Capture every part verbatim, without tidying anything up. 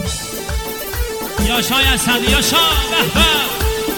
Yaşa ya sen yaşa. Veh veh.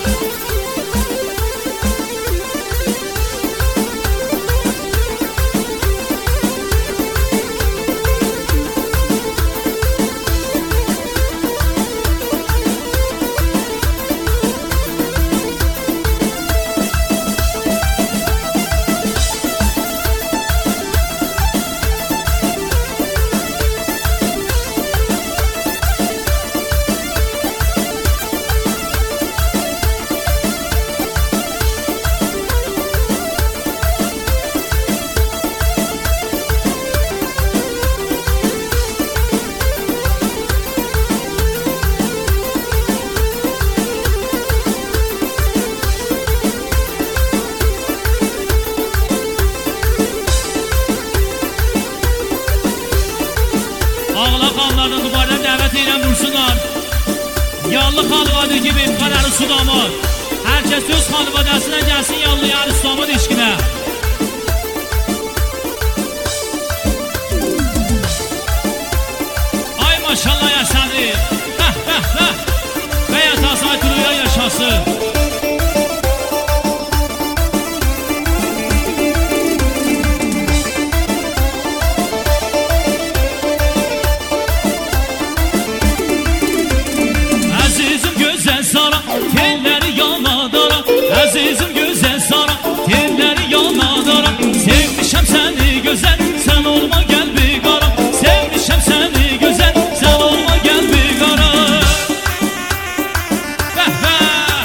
Ağla qallarını duvardan dəvət eylən vursunlar. Yallı xalvadı gibi qararı su damar. Herkes öz xalvadəsine gəlsin yallı yarı su damar işkinə. Ay maşallah ya səni. Bəh bəh bəh. Bəyət asay tuluya yaşasın. Azizim güzel sana, telleri yanadara. Sevmişem seni güzel, sen olma gel bir kara. Sevmişem seni güzel, sen olma gel bir kara. Veh veh.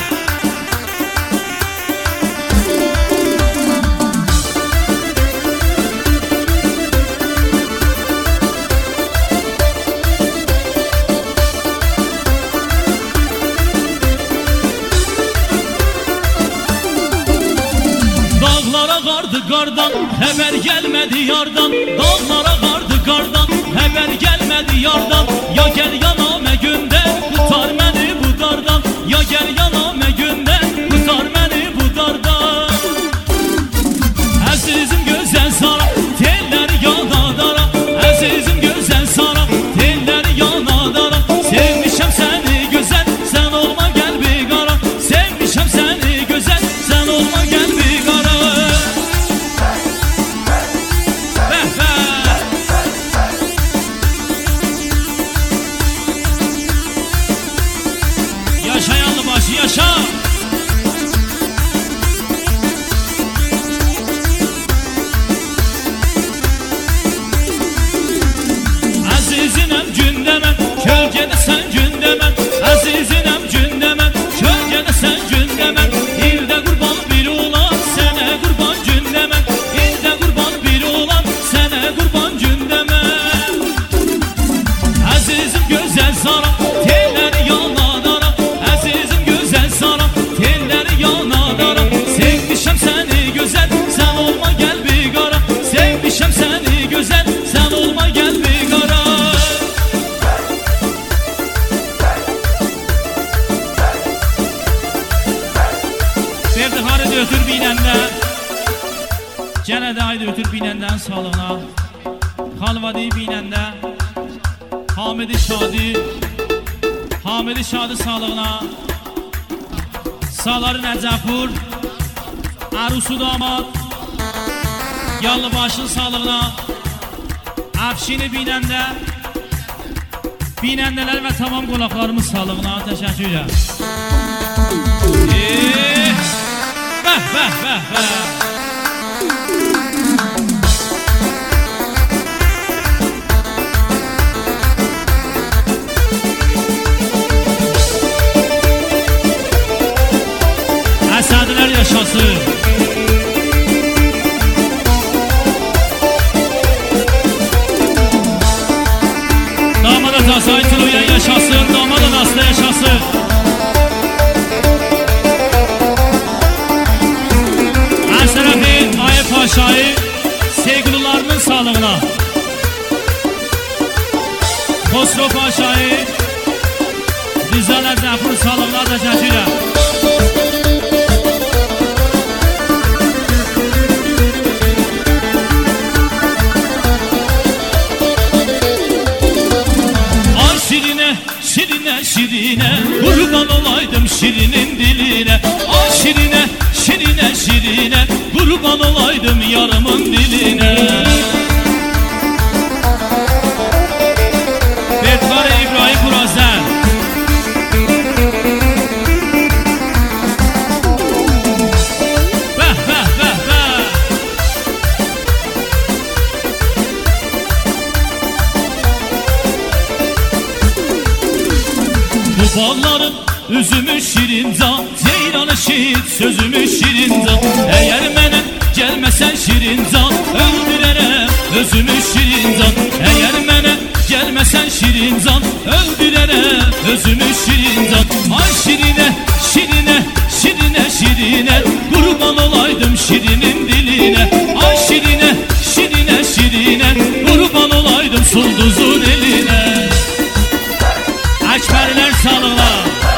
Qardı qardan, xəbər gəlmədi yardan. Dağlara qardı qardan, xəbər gəlmədi yardan. Ya gəl yanamə gündə, tutar məni bu dardan. Ya gəl yanamə gündə, tutar məni bu dardan. Əzizim gözəl sana, telləri yanadara. Əzizim gözəl sana, telləri yanadara. Sevmişəm səni gözəl, sən olma gəl bir qara. Sevmişəm səni gözəl, sən olma gəl bir qara. Yaşa yanlı başı yaşa. Azizinem gündemem, kölgede sen gündemem. Azizinem gündemem, kölgede sen gündemem. İlde kurban biri olan, sene kurban gündemem. İlde kurban biri olan, sene kurban gündemem. Azizim güzel sana, telleri yanadara. Azizim güzel sana, telleri yanadara. Sevmişem seni güzel, sen olma gel bir kara. Sevmişem seni güzel, sen olma gel bir kara. Verdi haridi ötür binəndə. Gənə də haydi ötür binəndən salına. Xalvadi binəndə. Hamidi Şadi, Hamidi Şadi sağlığına. Saları Nəcəfur, Ərusu Damad, Yallıbaşın sağlığına. Əfşini binəndə, binəndələr və tamam qonaqlarımız sağlığına. Təşəkkürlər. Eee, bəh bəh bəh bəh. Əsədlər yaşasın. Damada tasayı tuluyan yaşasın. Damada nasıl yaşasın. Əsərəfin Ayı Paşayı sevgililərinin sağlığına. Xosro Paşayı Rıza Nəcəfur sağlığına təşəkkürlər. şirine kurban olaydım şirinin diline. Ay şirine, şirine, şirine kurban olaydım yarımın diline. Bedvar İbrahim Burazer. Beh beh beh beh. Bu bağların üzümü şirin zat, ceyranı şehit sözümü şirin zat. Eğer mene gelmesen şirin zat, öldürerem özümü şirin zat. Eğer mene gelmesen şirin zat, öldürerem özümü şirin zat. Ay şirine, şirine, şirine, şirine kurban olaydım şirinin diline. Ay şirine, şirine, şirine kurban olaydım sulduzun eline. Ekberler sağlığa.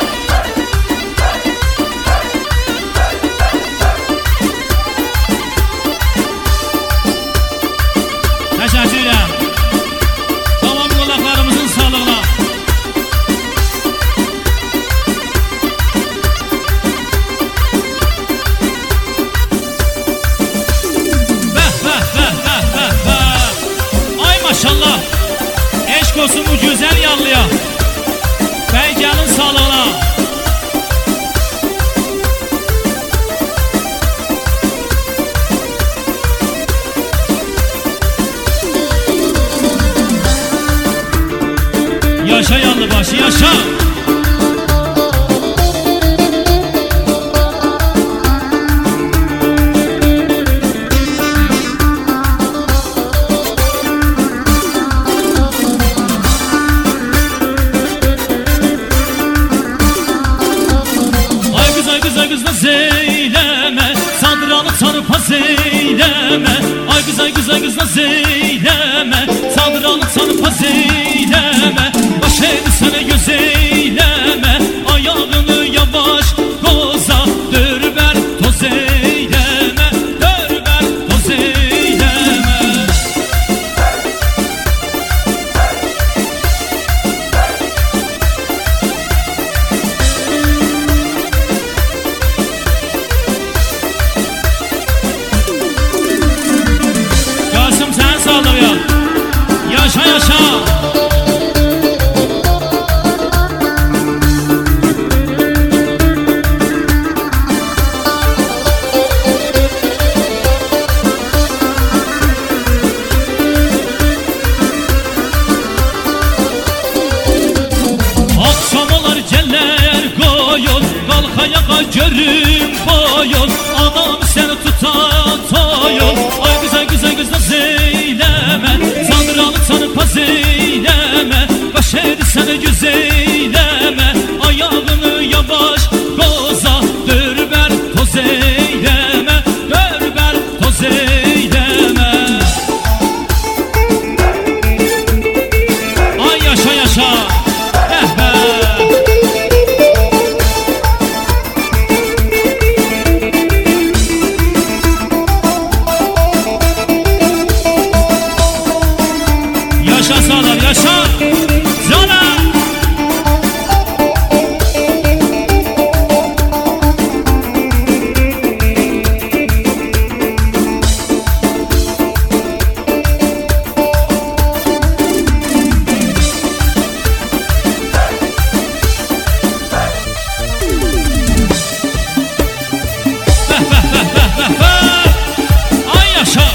Teşekkürler. Tamam kulaklarımızın sağlığına. Beh beh beh beh beh beh. Ay maşallah. Eşk olsun bu güzel yanlıya. Beycanın sağlığına. Yaşa yanlı başı yaşa. Zeyleme, sandıranı çarpa zeyleme. Ay kız ay kız ay kız da zeyleme, sandıranı çarpa zeyleme. Baş edsene göz eyleme, ayağını yavaş koza. Dörber toz eyleme, dörber toz eyleme. Yaşa yaşa. Akşamalar geller koyun, kalk ayağa görün boyun. Adam seni tutar toyun. Ay güzel güzel güzel zeyleme, sandıranı çarpa zeyleme. Baş edsene göz eyleme, ayağını yavaş koza. Dörber toz eyleme, dörber toz eyleme. Ay yaşa yaşa. Eh be. Yaşa sağlar yaşa. Zana. Ay yaşa.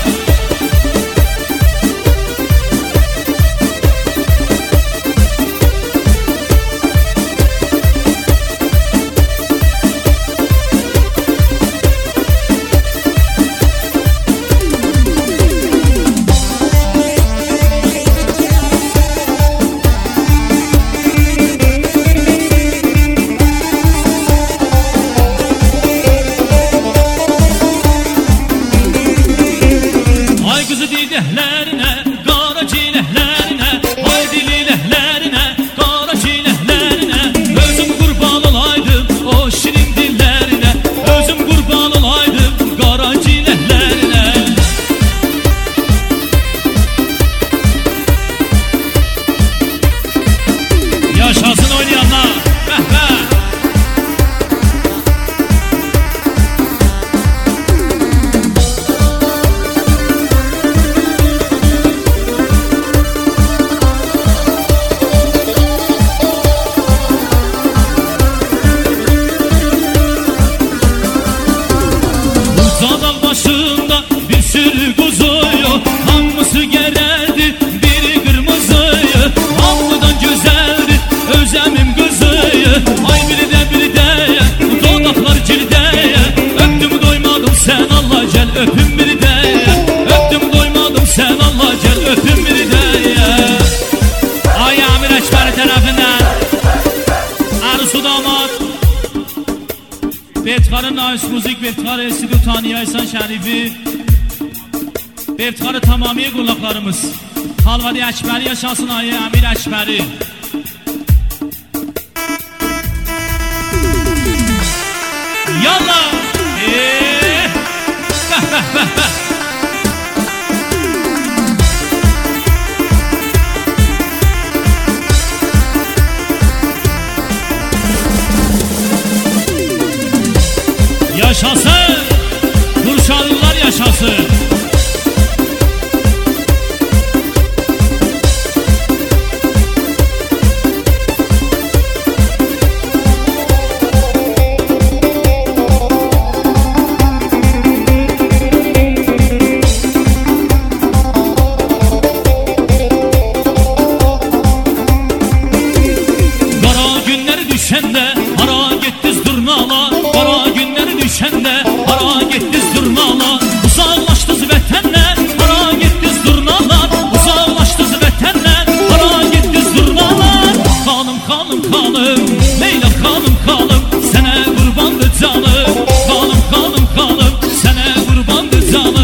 Dayıs Müzik Beftikarı Stüdyo Taniye İhsan Şerifi Beftikarı tamamiye qulaqlarımız Halvadi Əkbəri yaşasın ayı Əmir Əkbəri Yallah Eee Bəh bəh bəh bəh Yaşasın, Nurşanlılar yaşasın. Kara günleri düşende, hara gettiz durnalar. Kara günleri düşende, hara gettiz durnalar. Uzaklaştız vətənlər, hara gettiz durnalar. Uzaklaştız vətənlər, hara gettiz durnalar. Xanım, xanım, xanım, Leyla xanım, xanım, sənə qurbandır canım. Xanım, xanım, xanım, sənə qurbandır canım.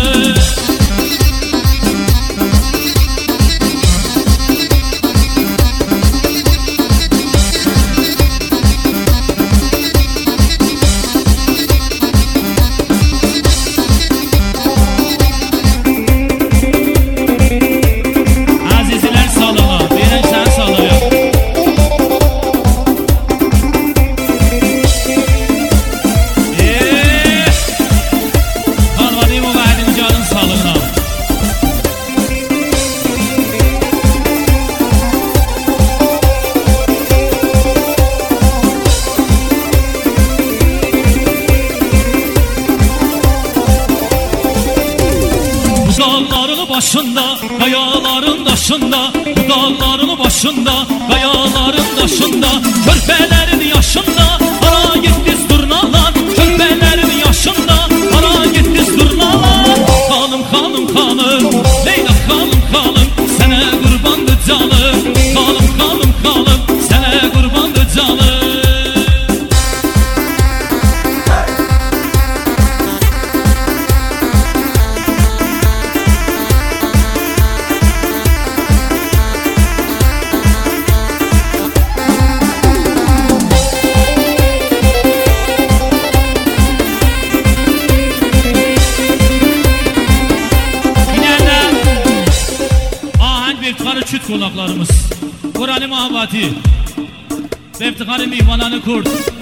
Dağların başında, qayaların daşında, dağların başında, qayaların daşında, körpələrin yaşında, hara getdiz durnalar, körpələrin yaşında, hara getdiz durnalar. Xanım, xanım, xanım, Leyla xanım, xanım, sənə qurbandır canım. Xanım, xanım, xanım, sənə qurbandır canım. Beftikarı çüt qonaqlarımız Qurani Mahabati Beftikarı Mihmananı Kurt